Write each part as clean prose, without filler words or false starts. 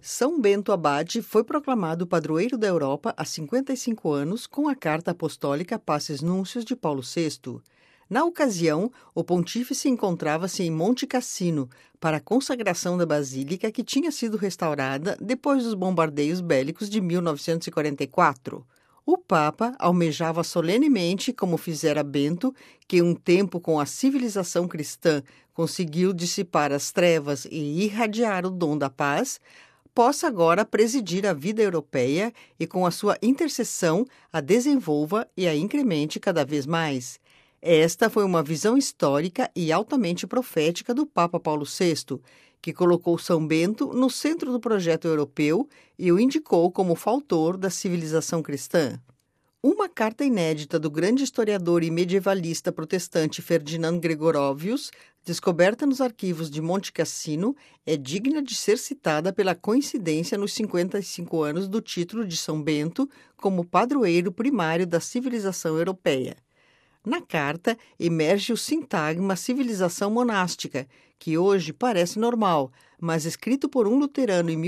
São Bento Abade foi proclamado padroeiro da Europa há 55 anos com a Carta Apostólica Passis Nuncios de Paulo VI. Na ocasião, o pontífice encontrava-se em Monte Cassino para a consagração da basílica que tinha sido restaurada depois dos bombardeios bélicos de 1944. O Papa almejava solenemente, como fizera Bento, que um tempo com a civilização cristã conseguiu dissipar as trevas e irradiar o dom da paz, possa agora presidir a vida europeia e, com a sua intercessão, a desenvolva e a incremente cada vez mais. Esta foi uma visão histórica e altamente profética do Papa Paulo VI, que colocou São Bento no centro do projeto europeu e o indicou como fautor da civilização cristã. Uma carta inédita do grande historiador e medievalista protestante Ferdinand Gregorovius, descoberta nos arquivos de Monte Cassino, é digna de ser citada pela coincidência nos 55 anos do título de São Bento como padroeiro primário da civilização europeia. Na carta, emerge o sintagma civilização monástica, que hoje parece normal, mas escrito por um luterano em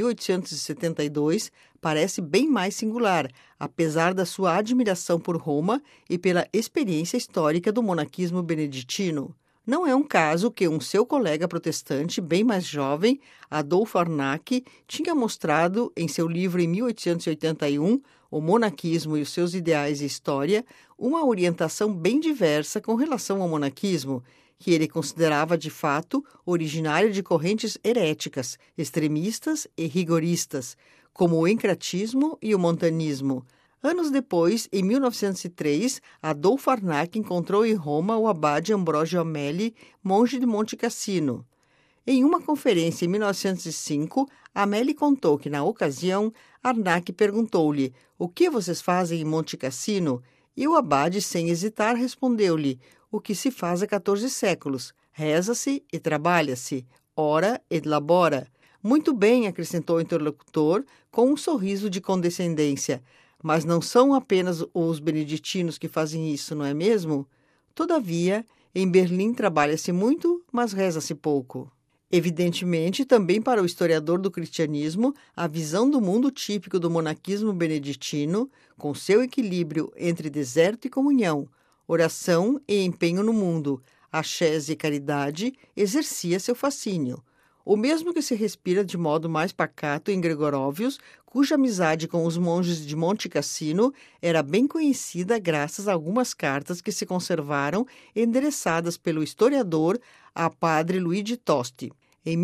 1872, parece bem mais singular, apesar da sua admiração por Roma e pela experiência histórica do monaquismo beneditino. Não é um caso que um seu colega protestante, bem mais jovem, Adolfo Arnack, tinha mostrado em seu livro em 1881, O Monaquismo e os seus Ideais e História, uma orientação bem diversa com relação ao monaquismo, que ele considerava de fato originário de correntes heréticas, extremistas e rigoristas, como o encratismo e o montanismo. Anos depois, em 1903, Adolfo Arnack encontrou em Roma o abade Ambrogio Amelli, monge de Monte Cassino. Em uma conferência em 1905, Amelli contou que, na ocasião, Arnack perguntou-lhe: "O que vocês fazem em Monte Cassino?" E o abade, sem hesitar, respondeu-lhe: "O que se faz há 14 séculos. Reza-se e trabalha-se, ora et labora." "Muito bem", acrescentou o interlocutor, com um sorriso de condescendência. "Mas não são apenas os beneditinos que fazem isso, não é mesmo? Todavia, em Berlim trabalha-se muito, mas reza-se pouco." Evidentemente, também para o historiador do cristianismo, a visão do mundo típico do monaquismo beneditino, com seu equilíbrio entre deserto e comunhão, oração e empenho no mundo, ascese e caridade, exercia seu fascínio. O mesmo que se respira de modo mais pacato em Gregorovius, cuja amizade com os monges de Monte Cassino era bem conhecida graças a algumas cartas que se conservaram endereçadas pelo historiador a padre Luigi Tosti. Em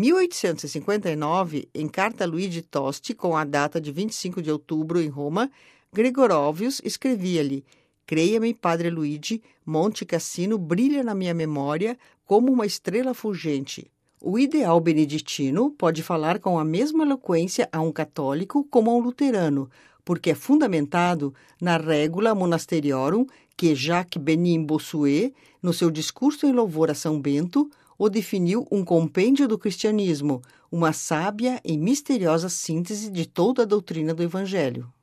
1859, em carta a Luigi Tosti, com a data de 25 de outubro em Roma, Gregorovius escrevia-lhe: "Creia-me, padre Luigi, Monte Cassino brilha na minha memória como uma estrela fulgente." O ideal beneditino pode falar com a mesma eloquência a um católico como a um luterano, porque é fundamentado na Regula Monasteriorum que Jacques Benin Bossuet, no seu discurso em louvor a São Bento, o definiu um compêndio do cristianismo, uma sábia e misteriosa síntese de toda a doutrina do Evangelho.